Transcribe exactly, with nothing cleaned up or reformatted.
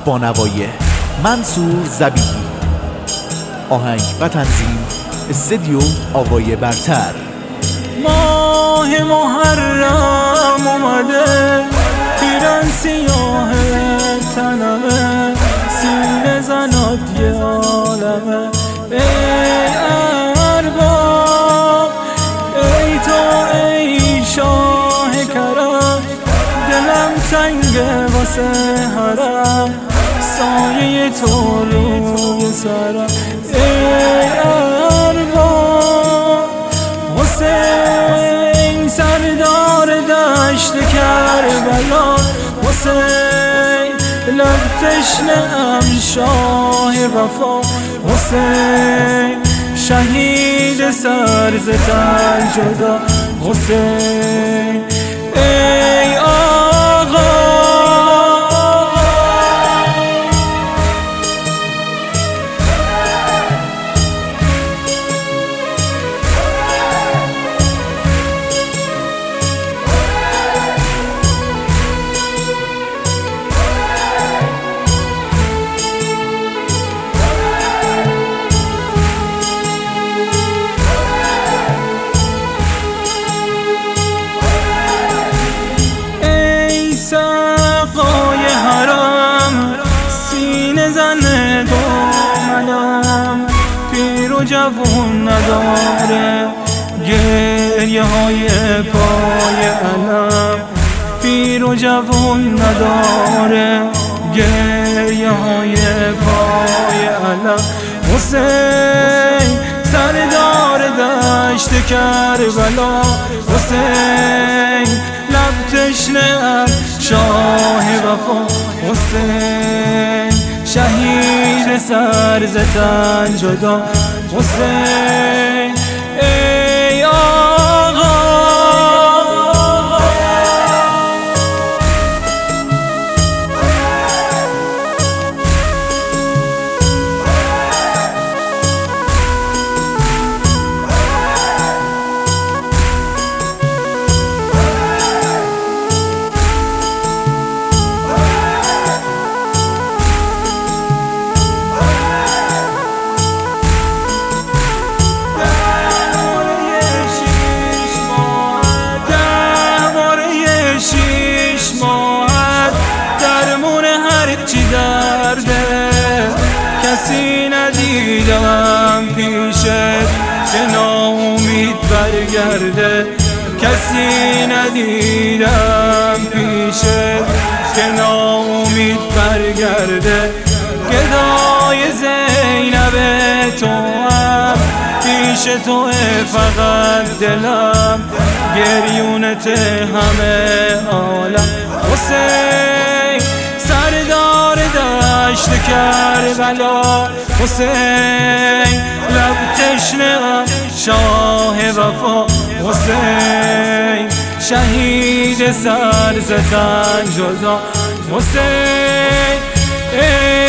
با نوای منصور ذبیحی، آهنگ و تنظیم استدیو آقای برتر. ماه محرم اومده، پیرن سیاه تنمه، سینه زناد یه عالمه. ای ارباب، ای تو ای شاه کرم، دلم تنگه واسه حرم، سایه تو روی سرم. ای ارباب، حسین سردار دشت کربلا، حسین لب تشنه‌ام شاه وفا، حسین شهید سر ز تن جدا، حسین ای آقا. سقای حرم، سینه زن دامنم، پیر و جوون نداره گریه های پای علم، پیر و جوون نداره گریه های پای علم. حسین سردار دشت کربلا، حسین لب تشنه‌ام شاه وفا، حسین شهید سر ز تن جدا، حسین ای آقا. کسی ندیدم پیشت که ناامید برگرده، کسی ندیدم پیشت که ناامید برگرده. گدای زینب تو هم پیش تو فقط دلم، گریونت همه عالم. حسین سردار دشت کربلا، حسین لب تشنه‌ام شاه وفا، حسین شهید سر ز تن جدا، حسین